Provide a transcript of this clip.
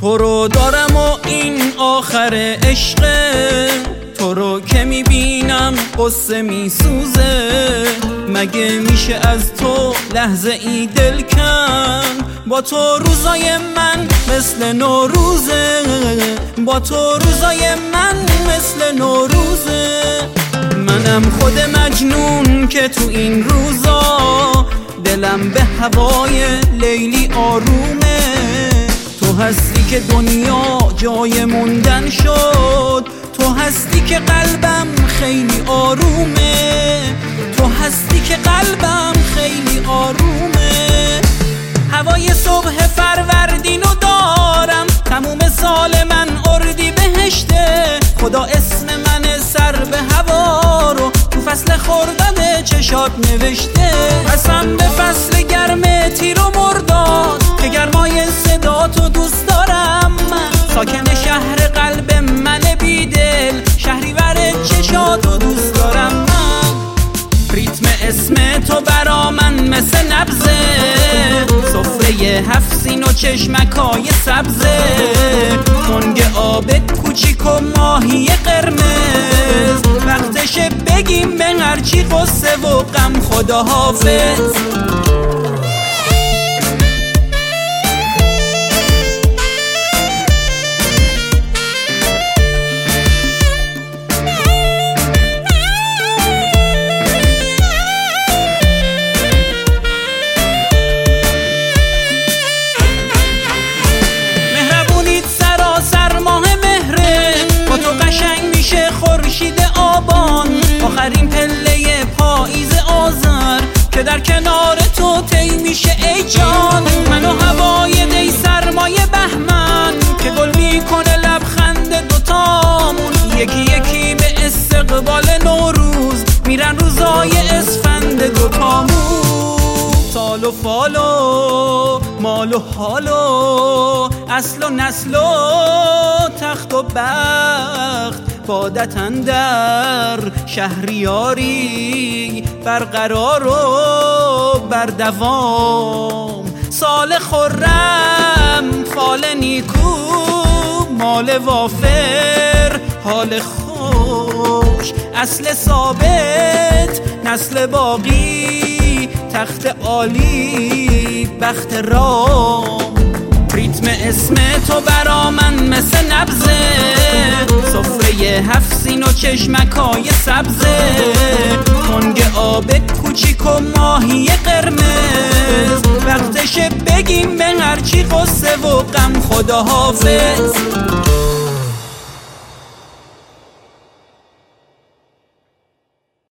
تو رو دارم و این آخر عشقه، تو رو که میبینم قصه میسوزه. مگه میشه از تو لحظه ای دل کن؟ با تو روزای من مثل نوروزه، با تو روزای من مثل نوروزه. منم خود مجنون که تو این روزا دلم به هوای لیلی آرومه. تو هستی که دنیا جای موندن شد، تو هستی که قلبم خیلی آرومه، تو هستی که قلبم خیلی آرومه. هوای صبح فروردینو دارم، تموم سال من اردی بهشته. خدا اسم من سر به هوا رو تو فصل خرداد چشات نوشته. قسم به فصل گرم تیر و مرداد که گرمای صداتو دوست دارم من. ساکن شهر قلب من بیدل، شهریور چشاتو دوست دارم من. ریتم اسم تو برا من مثل نبضه، سفره 7 سین و چشمکای سبزه. تنگ آب کوچیک و ماهی قرمز، وقتشه بگیم به هرچی قصه و غم خداحافظ. آخرین پله پاییز آذر که در کنار تو طی میشه ای جان. من و هوای دی سرمایه بهمن که گل میکنه لبخند دوتامون. یکی یکی به استقبال نوروز میرن روزای اسفند دوتامون. سال و فال و مال و حال و اصل و نسل و تخت و بخت، بادت اندر شهریاری برقرار و بردوام. سال خرم فال نیکو مال وافر حال خوش. اصل ثابت نسل باقی تخت عالی بخت رام. ریتم اسم تو برا من مثل نبضه، سفره 7 سین و چشمکای سبزه. تنگ آب کوچیک و ماهی قرمز، وقتشه بگیم به هرچی قصه و غم خداحافظ.